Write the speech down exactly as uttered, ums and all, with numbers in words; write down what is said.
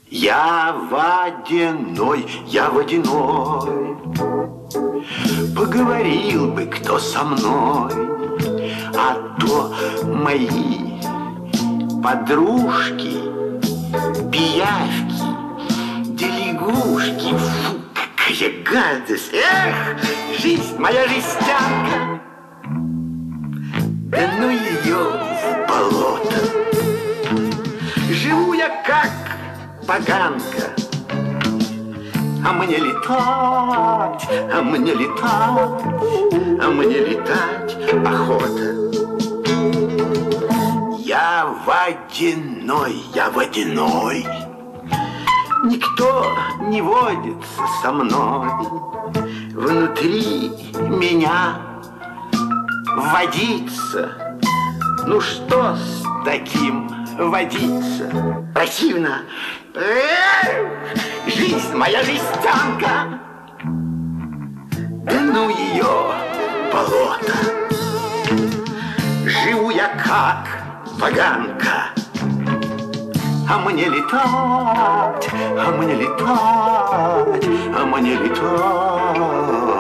Я водяной, я водяной. Поговорил бы кто со мной, а то мои подружки, пиявки, да лягушки. Фу, какая гадость! Эх, жизнь моя жестянка! Да ну ее в болото! Живу я как поганка, а мне летать, а мне летать, а мне летать охота. Я водяной, я водяной. Никто не водится со мной. Внутри меня водиться. Ну что с таким водиться? Противно. Эх, жизнь моя жестянка. Да ну ее болото. Живу я как поганка, а мне летать, а мне летать, а мне летать.